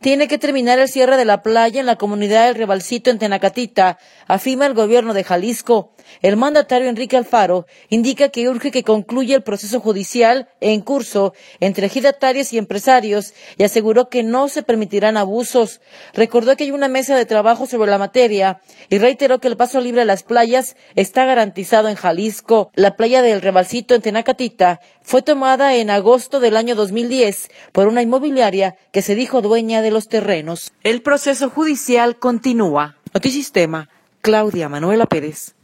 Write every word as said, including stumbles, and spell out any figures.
Tiene que terminar el cierre de la playa en la comunidad del Rebalsito en Tenacatita, afirma el gobierno de Jalisco. El mandatario Enrique Alfaro indica que urge que concluya el proceso judicial en curso entre ejidatarios y empresarios y aseguró que no se permitirán abusos. Recordó que hay una mesa de trabajo sobre la materia y reiteró que el paso libre a las playas está garantizado en Jalisco. La playa del Rebalsito en Tenacatita fue tomada en agosto del año dos mil diez por una inmobiliaria que se dijo dueña de los terrenos. El proceso judicial continúa. Notisistema, Claudia Manuela Pérez.